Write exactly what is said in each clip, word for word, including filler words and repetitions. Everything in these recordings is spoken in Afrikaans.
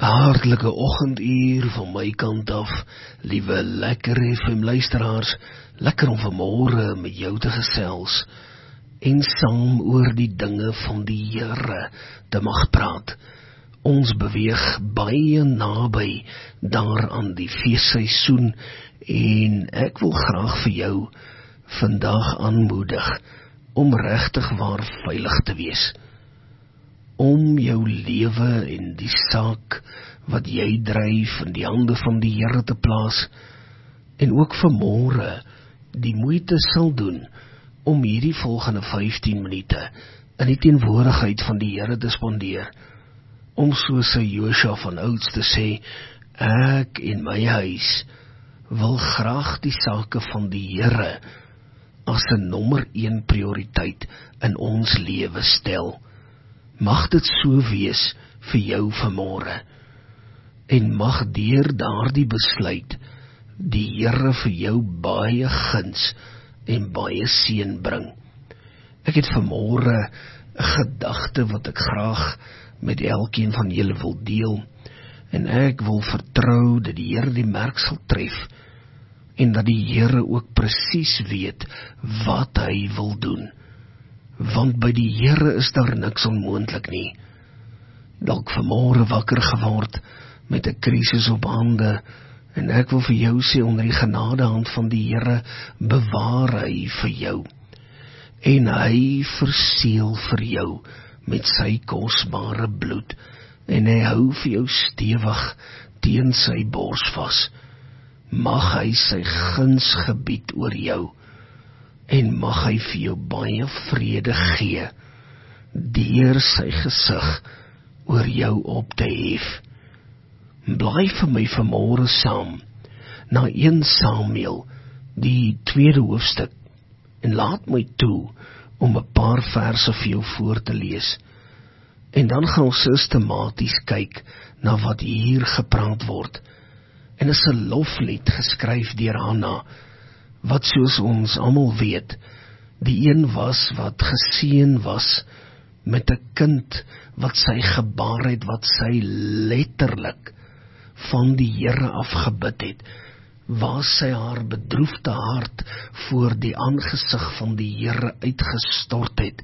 Hartlike oggenduur van my kant af, liewe lekker F M luisteraars, lekker om vanmôre met jou te gesels, en saam oor die dinge van die Here te mag praat. Ons beweeg baie naby daar aan die feesseisoen, en ek wil graag vir jou vandag aanmoedig om regtig waar veilig te wees. Om jou lewe en die saak wat jy dryf in die hande van die Here te plaas, en ook vanmôre die moeite sal doen om hierdie volgende vyftien minute in die teenwoordigheid van die Here te spandeer, om soos sy Josua van ouds te sê, ek en my huis wil graag die sake van die Here as 'n nommer een prioriteit in ons lewe stel. Mag dit so wees vir jou vanmôre, en mag deur daardie besluit die Here vir jou baie guns en baie seën bring. Ek het vanmôre 'n gedagte wat ek graag met elkeen van julle wil deel, en ek wil vertrou dat die Here die merk sal tref, en dat die Here ook presies weet wat hy wil doen. Want by die Here is daar niks onmoontlik nie. Dalk vanmôre wakker geword met 'n krisis op hande, en ek wil vir jou sê, onder die genadehand van die Here bewaar hy vir jou, en hy verseël vir jou met sy kosbare bloed, en hy hou vir jou stewig teen sy bors vas. Mag hy sy guns gebied oor jou, en mag hy vir jou baie vrede gee, deur sy gesig oor jou op te hef. Bly vir my vanmôre saam, na een Samuel, die tweede hoofstuk, en laat my toe, om 'n paar verse vir jou voor te lees, en dan gaan ons systematies kyk, na wat hier gepraat word, en is 'n loflied geskryf deur Hanna, wat soos ons almal weet, die een was wat geseën was met 'n kind wat sy gebaar het, wat sy letterlik van die Here afgebid het, waar sy haar bedroefde hart voor die aangesig van die Here uitgestort het,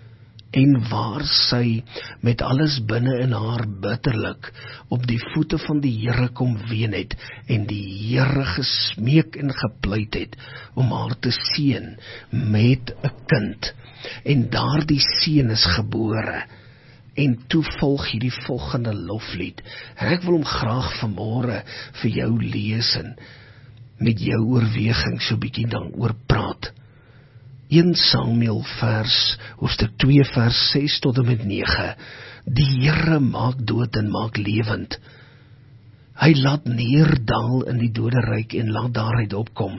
en waar sy met alles binne in haar bitterlik op die voete van die Here kom ween het, en die Here gesmeek en gepleit het om haar te seën met 'n kind, en daardie seën is gebore, en toe volg hierdie volgende loflied. Ek wil hom graag vanmôre vir jou lees en met jou oorweging so bietjie dan oor praat. een Samuel vers, hoofstuk twee vers ses tot en met nege. Die Here maak dood en maak lewend. Hy laat neerdal in die doderyk en laat daaruit opkom.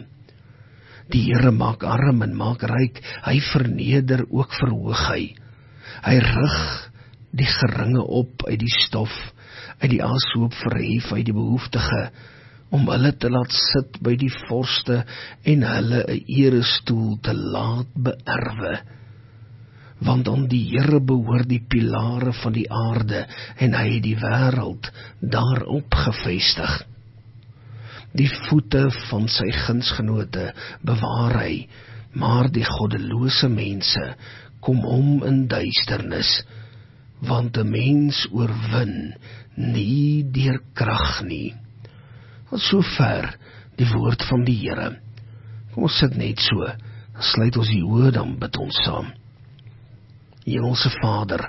Die Here maak arm en maak ryk, hy verneder ook verhoog hy. Hy rig die geringe op uit die stof, uit die aashoop verhef hy die behoeftige, om hulle te laat sit by die vorste en hulle 'n erestoel te laat beerwe. Want aan die Here behoort die pilare van die aarde, en hy het die wêreld daarop gevestig. Die voete van sy gunsgenote bewaar hy, maar die goddelose mense kom om in duisternis, want 'n mens oorwin nie deur krag nie. Tot sover die woord van die Here. Kom ons sit net so, dan sluit ons die oë, dan bid ons saam. Hemelse Vader,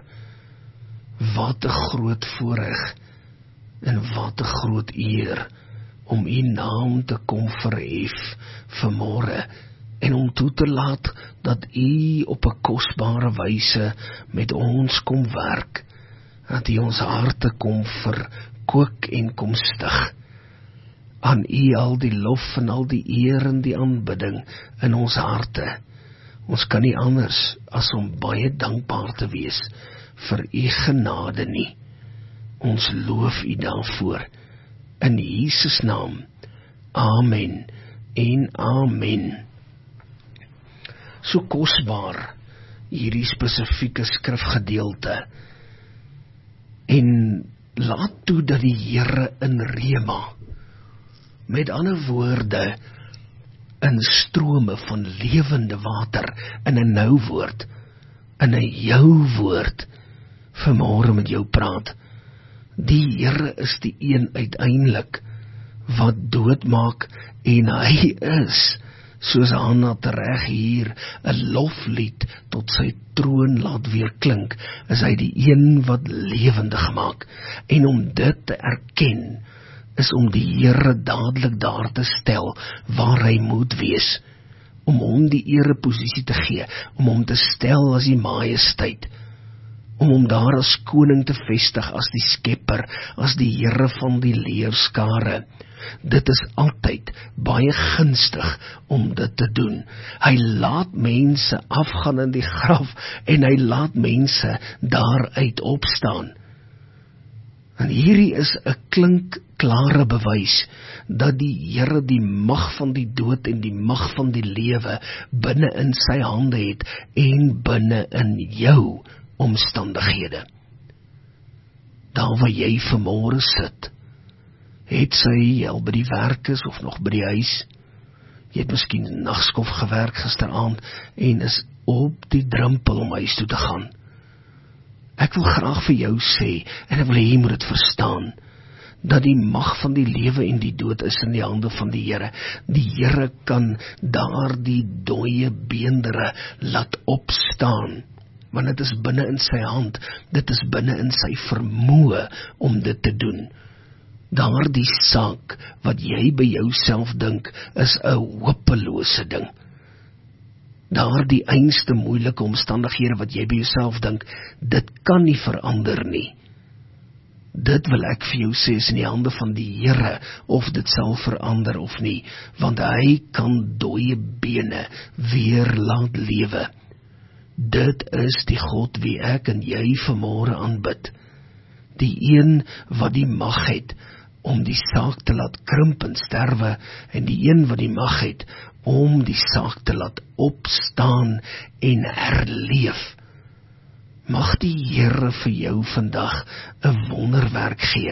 wat 'n groot voorreg en wat 'n groot eer om U naam te kom verhef vanmôre, en om toe te laat dat U op 'n kosbare wyse met ons kom werk, dat U ons harte kom verkook en kom stig. Aan U al die lof en al die eer en die aanbidding in ons harte. Ons kan nie anders as om baie dankbaar te wees vir U genade nie. Ons loof U daarvoor. In Jesus naam. Amen en amen. So kosbaar hierdie spesifieke skrifgedeelte. En laat toe dat die Here in Rema, met ander woorde, in strome van lewende water, in 'n nou woord, in 'n jou woord, vanmôre met jou praat. Die Here is die een uiteindelik wat doodmaak, en hy is, soos Hanna tereg hier, 'n loflied tot sy troon laat weer klink, is hy die een wat lewendig maak, en om dit te erken, is om die Here dadelik daar te stel, waar hy moet wees, om hom die ereposisie te gee, om hom te stel as die majesteit, om hom daar as koning te vestig, as die skepper, as die Here van die leerskare. Dit is altyd baie gunstig om dit te doen. Hy laat mense afgaan in die graf, en hy laat mense daaruit opstaan. En hierdie is 'n klinkklare bewys, dat die Here die mag van die dood en die mag van die lewe binne in sy hande het, en binne in jou omstandighede. Daar waar jy vanmôre sit, het sy al by die werk is, of nog by die huis, jy het miskien nagskof gewerk gisteraand, en is op die drempel om huis toe te gaan. Ek wil graag vir jou sê, en ek wil hê jy moet dit verstaan, dat die mag van die lewe en die dood is in die hande van die Here. Die Here kan daar die dooie beendere laat opstaan, want dit is binne in sy hand, dit is binne in sy vermoë om dit te doen. Daar die saak wat jy by jouself dink, is 'n hopelose ding. Daar die einste moeilike omstandighede wat jy by jouself dink, dit kan nie verander nie. Dit wil ek vir jou sê, is in die hande van die Here, of dit sal verander of nie, want hy kan dooie bene weer laat lewe. Dit is die God wie ek en jy vanmôre aanbid. Die een wat die mag het om die saak te laat krimp en sterwe, en die een wat die mag het om die saak te laat opstaan en herleef. Mag die Here vir jou vandag 'n wonderwerk gee.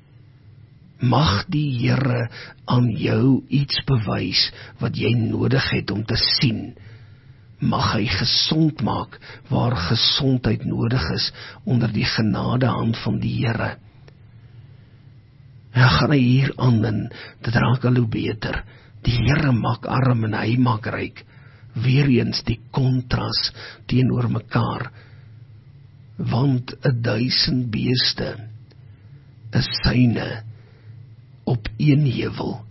Mag die Here aan jou iets bewys wat jy nodig het om te sien. Mag hy gesond maak waar gesondheid nodig is onder die genadehand van die Here. Ja, gaan hy hier aan en dit raak al hoe beter. Die Here maak arm en hy maak ryk. Weereens die kontras teenoor mekaar. Want 'n duisend beeste is syne op een heuwel.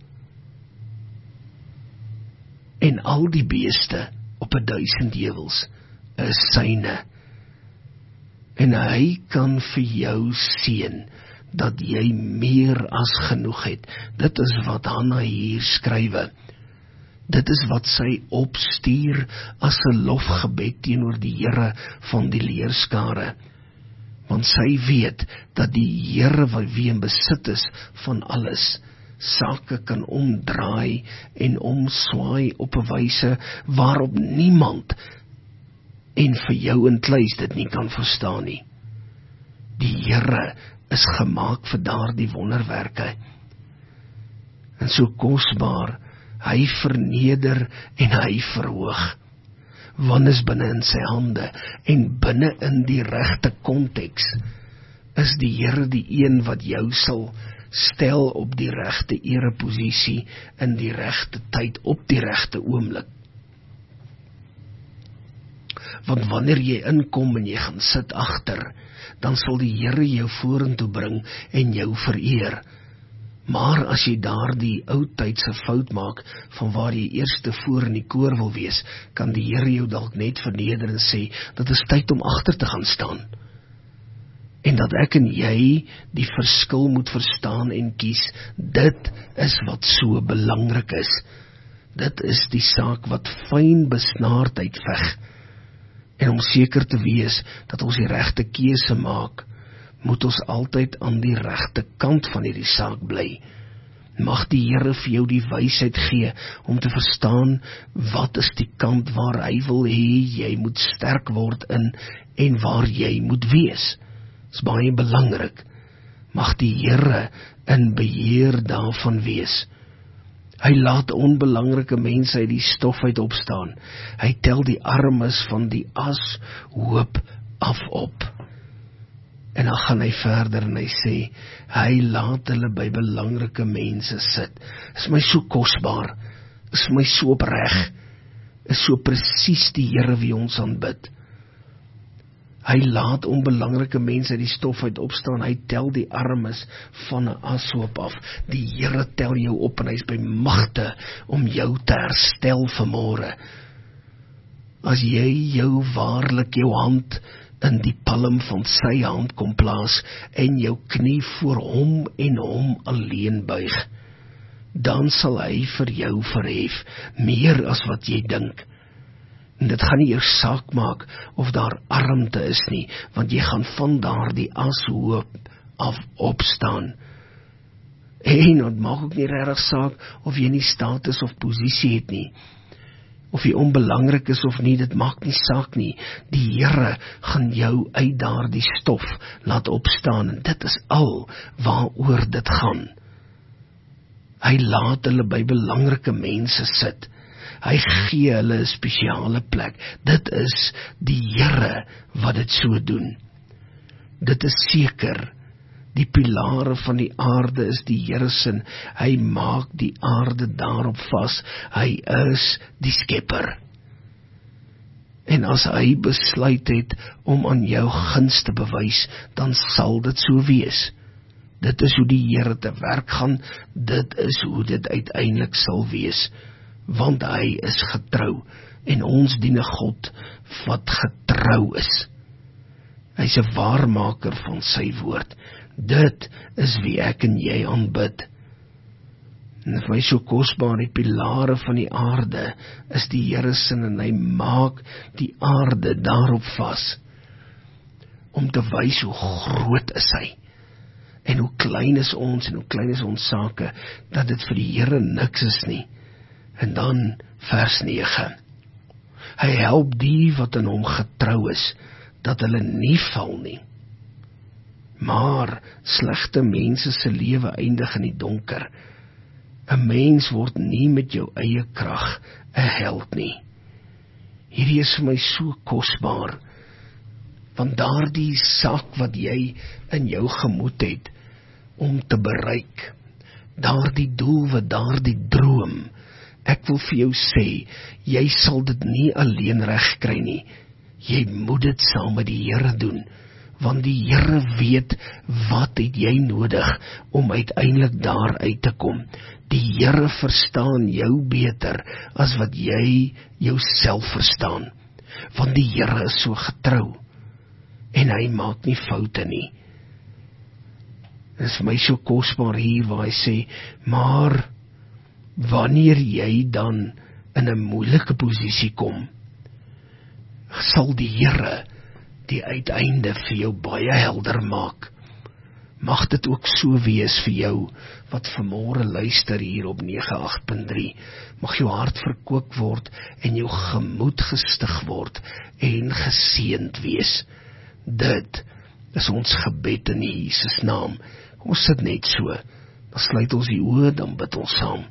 En al die beeste op 'n duisend heuwels is syne. En hy kan vir jou seën dat jy meer as genoeg het. Dit is wat Hanna hier skrywe. Dit is wat sy opstuur as 'n lofgebed teenoor die Here van die leerskare. Want sy weet dat die Here wat wie in besit is van alles, sake kan omdraai en omswaai op 'n wyse waarop niemand en vir jou in kluis dit nie kan verstaan nie. Die Here is gemaak vir daardie wonderwerke. En so kosbaar, hy verneder en hy verhoog. Want is binne in sy hande, en binne in die regte konteks, is die Here die een wat jou sal stel op die regte ereposisie, in die regte tyd, op die regte oomblik. Want wanneer jy inkom en jy gaan sit agter, dan sal die Here jou vorentoe bring en jou vereer. Maar as jy daar die ou tydse fout maak, van waar jy eerste voor in die koor wil wees, kan die Here jou dalk net verneder en sê, dat is tyd om agter te gaan staan. En dat ek en jy die verskil moet verstaan en kies, dit is wat so belangrik is. Dit is die saak wat fyn besnaardheid veg. En om seker te wees dat ons die regte keuse maak, moet ons altyd aan die regte kant van hierdie saak bly. Mag die Here vir jou die wysheid gee om te verstaan wat is die kant waar hy wil hê jy moet sterk word in en waar jy moet wees. Dit is baie belangrik. Mag die Here in beheer daarvan wees. Hy laat onbelangrike mense uit die stof uit opstaan. Hy tel die armes van die as hoop af op. En dan gaan hy verder en hy sê, hy laat hulle by belangrike mense sit. Is my so kosbaar, is my so opreg, is so presies die Here wie ons aanbid. Hy laat onbelangrike mense uit die stof uit opstaan, hy tel die armes van 'n ashoop af. Die Here tel jou op en hy is by magte om jou te herstel vanmôre. As jy jou waarlik jou hand in die palm van sy hand kom plaas en jou knie voor hom en hom alleen buig, dan sal hy vir jou verhef, meer as wat jy dink. En dit gaan nie eers saak maak of daar armte is nie, want jy gaan van daar die ashoop af opstaan. En dit maak ook nie regtig saak of jy nie status of posisie het nie, of jy onbelangrik is of nie, dit maak nie saak nie. Die Here gaan jou uit daar die stof laat opstaan, en dit is al waaroor dit gaan. Hy laat hulle by belangrike mense sit. Hy gee hulle 'n spesiale plek. Dit is die Here wat dit so doen. Dit is seker. Die pilare van die aarde is die Here se. Hy maak die aarde daarop vas. Hy is die skepper. En as hy besluit het om aan jou guns te bewys, dan sal dit so wees. Dit is hoe die Here te werk gaan. Dit is hoe dit uiteindelik sal wees. Want hy is getrou, en ons dien 'n God wat getrou is. Hy is 'n waarmaker van sy woord. Dit is wie ek en jy aanbid. En vir my so kosbaar, die pilare van die aarde is die Here se, en hy maak die aarde daarop vas, om te wys hoe groot is hy, en hoe klein is ons, en hoe klein is ons sake, dat dit vir die Here niks is nie. En dan vers nege. Hy help die wat in hom getrou is, dat hulle nie val nie. Maar slegte mense se lewe eindig in die donker. 'n Mens word nie met jou eie krag 'n held nie. Hierdie is vir my so kosbaar, want daardie saak wat jy in jou gemoed het om te bereik, daardie doel wat daardie droom, ek wil vir jou sê, jy sal dit nie alleen reg kry nie. Jy moet dit saam met die Here doen, want die Here weet wat het jy nodig om uiteindelik daar uit te kom. Die Here verstaan jou beter as wat jy jouself verstaan, want die Here is so getrou, en hy maak nie foute nie. Dit is vir my so kosbaar hier waar hy sê, maar wanneer jy dan in 'n moeilike posisie kom, sal die Here die uiteinde vir jou baie helder maak. Mag dit ook so wees vir jou, wat vanmôre luister hier op nege agt punt drie. Mag jou hart verkoop word, en jou gemoed gestig word, en geseënd wees. Dit is ons gebed in Jesus naam. Kom ons sit net so, dan sluit ons die oë, dan bid ons saam.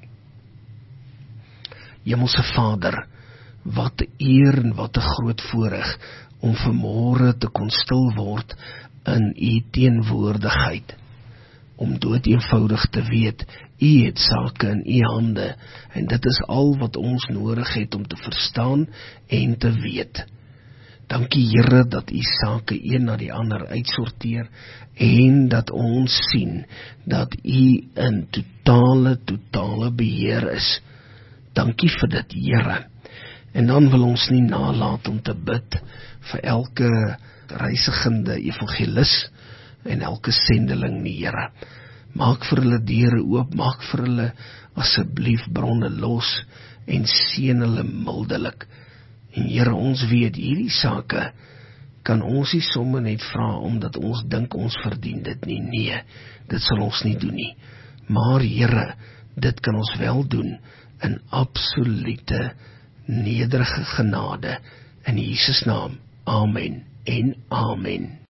Hemelse Vader, wat 'n eer en wat 'n groot voorreg om vanmôre te kon stil word in u teenwoordigheid, om dood eenvoudig te weet, u het sake in u hande, en dit is al wat ons nodig het om te verstaan en te weet. Dankie Here dat u sake een na die ander uitsorteer, en dat ons sien dat u in totale, totale beheer is. Dankie vir dit, Here. En dan wil ons nie nalat om te bid vir elke reisigende evangelis en elke sendeling, nie, Here. Maak vir hulle deure oop, maak vir hulle asseblief bronne los, en seën hulle mildelik. En Here, ons weet, hierdie sake kan ons nie sommer net vra, omdat ons dink ons verdien dit nie. Nee, dit sal ons nie doen nie. Maar Here, dit kan ons wel doen, in absolute nederige genade, in Jesus naam, amen en amen.